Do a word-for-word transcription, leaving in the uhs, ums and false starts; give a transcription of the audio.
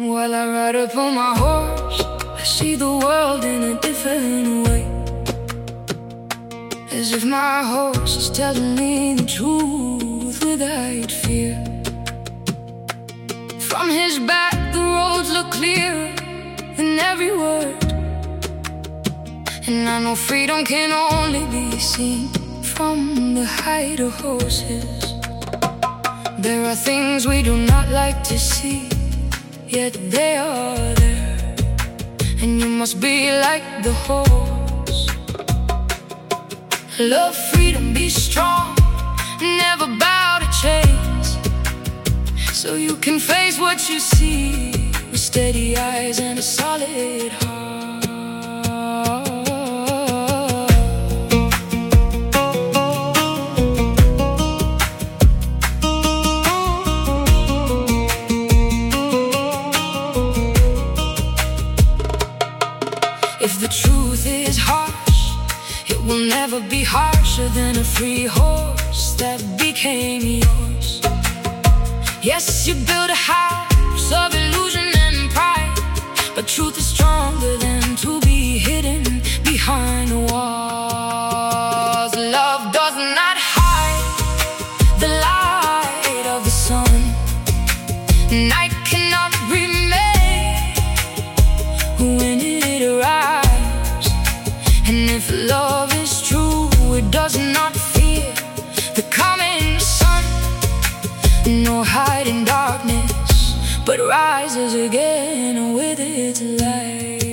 While I ride upon my horse, I see the world in a different way, as if my horse is telling me the truth without fear. From his back the roads look clearer than every word, and I know freedom can only be seen from the height of horses. There are things we do not like to see, yet they are there, and you must be like the horse. Love freedom, be strong, never bow to chains, so you can face what you see with steady eyes and a solid heart. If the truth is harsh, it will never be harsher than a free horse that became yours. Yes, you build a house of illusion and pride, but truth is stronger than to be hidden behind the walls. Love does not hide the light of the sun. Night cannot remain when it arrives. And if love is true, it does not fear the coming sun, nor hide in darkness, but rises again with its light.